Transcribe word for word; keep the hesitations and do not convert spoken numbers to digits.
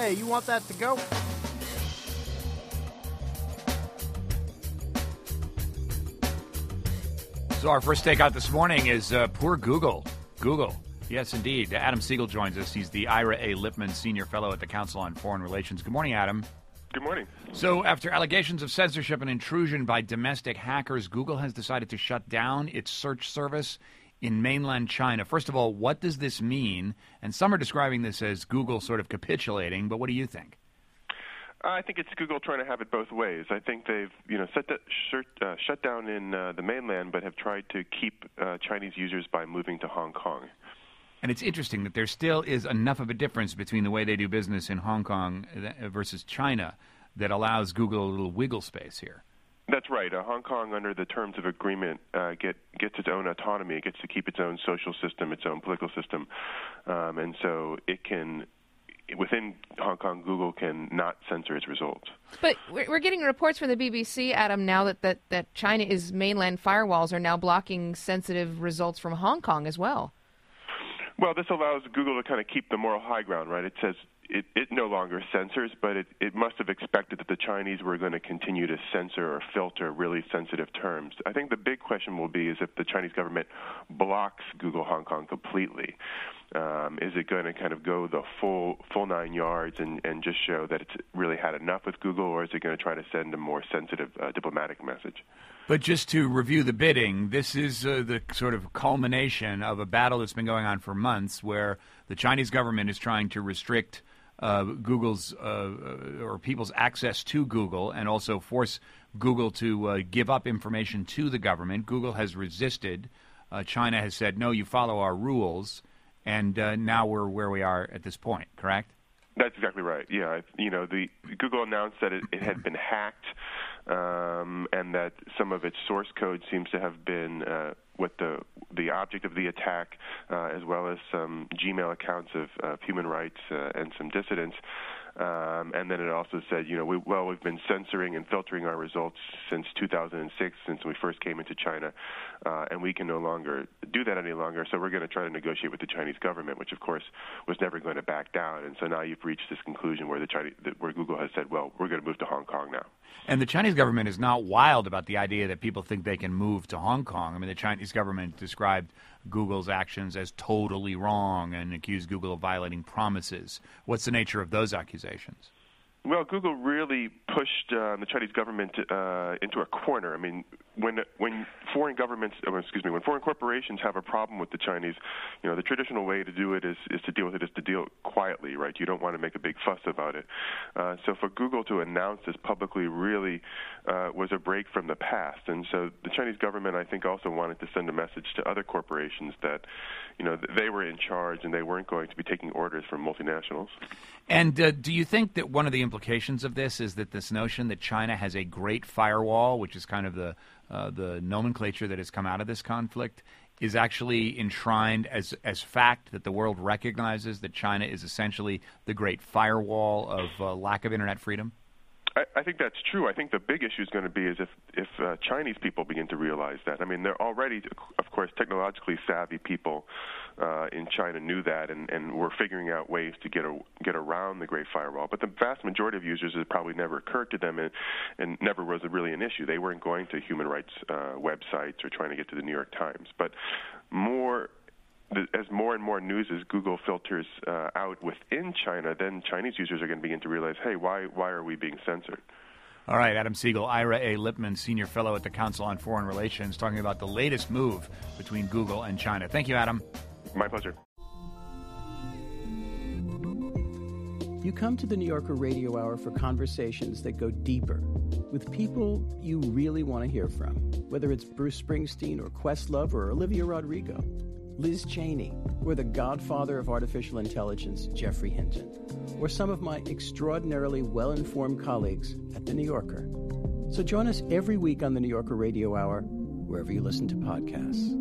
Hey, you want that to go? So our first takeout this morning is uh, poor Google. Google. Yes, indeed. Adam Siegel joins us. He's the Ira A. Lipman Senior Fellow at the Council on Foreign Relations. Good morning, Adam. Good morning. So after allegations of censorship and intrusion by domestic hackers, Google has decided to shut down its search service in mainland China. First of all, what does this mean? And some are describing this as Google sort of capitulating, but what do you think? I think it's Google trying to have it both ways. I think they've, you know, set that, shut, uh, shut down in uh, the mainland, but have tried to keep uh, Chinese users by moving to Hong Kong. And it's interesting that there still is enough of a difference between the way they do business in Hong Kong versus China that allows Google a little wiggle space here. That's right. Uh, Hong Kong, under the terms of agreement, uh, get, gets its own autonomy. It gets to keep its own social system, its own political system, um, and so it can. Within Hong Kong, Google can not censor its results. But we're getting reports from the B B C, Adam, now that, that, that China's mainland firewalls are now blocking sensitive results from Hong Kong as well. Well, this allows Google to kind of keep the moral high ground, right? It says it, it no longer censors, but it, it must have expected that the Chinese were going to continue to censor or filter really sensitive terms. I think the big question will be is if the Chinese government blocks Google Hong Kong completely. Um, is it going to kind of go the full full nine yards and, and just show that it's really had enough with Google, or is it going to try to send a more sensitive uh, diplomatic message? But just to review the bidding, this is uh, the sort of culmination of a battle that's been going on for months where the Chinese government is trying to restrict uh, Google's uh, or people's access to Google and also force Google to uh, give up information to the government. Google has resisted. Uh, China has said, no, you follow our rules. And uh, now we're where we are at this point, correct? That's exactly right. Yeah, you know, the Google announced that it, it had been hacked, um, and that some of its source code seems to have been uh, what the the object of the attack, uh, as well as some Gmail accounts of uh, human rights uh, and some dissidents. Um, and then it also said, you know, we, well, we've been censoring and filtering our results since two thousand six, since we first came into China, uh, and we can no longer do that any longer. So we're going to try to negotiate with the Chinese government, which, of course, was never going to back down. And so now you've reached this conclusion where the Chinese, where Google has said, well, we're going to move to Hong Kong now. And the Chinese government is not wild about the idea that people think they can move to Hong Kong. I mean, the Chinese government described Google's actions as totally wrong and accused Google of violating promises. What's the nature of those accusations? Well, Google really pushed uh, the Chinese government uh, into a corner. I mean, when when foreign governments, oh, excuse me, when foreign corporations have a problem with the Chinese, you know, the traditional way to do it is, is to deal with it is to deal quietly, right? You don't want to make a big fuss about it. Uh, so for Google to announce this publicly really uh, was a break from the past. And so the Chinese government, I think, also wanted to send a message to other corporations that, you know, they were in charge and they weren't going to be taking orders from multinationals. And uh, do you think that one of the implications of this is that this notion that China has a great firewall, which is kind of the uh, the nomenclature that has come out of this conflict, is actually enshrined as as fact, that the world recognizes that China is essentially the great firewall of uh, lack of internet freedom? I, I think that's true. I think the big issue is going to be is if, if uh, Chinese people begin to realize that. I mean, they're already, of course, technologically savvy people uh, in China knew that and, and were figuring out ways to get a, get around the Great Firewall. But the vast majority of users, it probably never occurred to them and, and never was really an issue. They weren't going to human rights uh, websites or trying to get to the New York Times. But more... as more and more news as Google filters uh, out within China, then Chinese users are going to begin to realize, hey, why why are we being censored? All right, Adam Siegel, Ira A. Lipman, Senior Fellow at the Council on Foreign Relations, talking about the latest move between Google and China. Thank you, Adam. My pleasure. You come to the New Yorker Radio Hour for conversations that go deeper with people you really want to hear from, whether it's Bruce Springsteen or Questlove or Olivia Rodrigo. Liz Cheney, or the godfather of artificial intelligence, Geoffrey Hinton, or some of my extraordinarily well-informed colleagues at The New Yorker. So join us every week on The New Yorker Radio Hour, wherever you listen to podcasts.